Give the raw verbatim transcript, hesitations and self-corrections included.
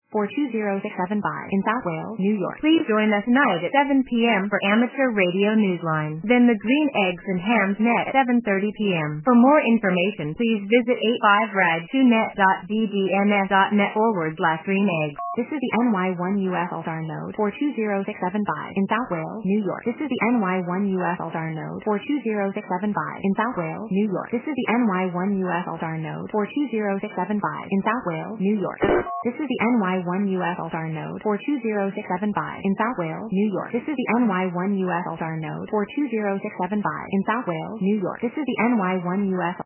four two zero six seven five in South Wales, New York. Please join us tonight at seven p.m. for Amateur Radio Newsline. Then the Green Eggs and Hams Net at seven thirty p.m. For more information, please visit eight five rad two net dot d d n s dot net forward slash green eggs. This is the N Y one U S All-Star node four two zero six seven five in South Wales, New York. This is the N Y one U S All-Star node four two zero six seven five in South Wales, New York. This is the N Y one U S All-Star node four two zero six seven five in South Wales, New York. This is the N Y one U S All-Star node four two zero six seven five in South Wales, New York. This is the N Y one U S All-Star node four two zero six seven five in South Wales, New York. This is the N Y one U S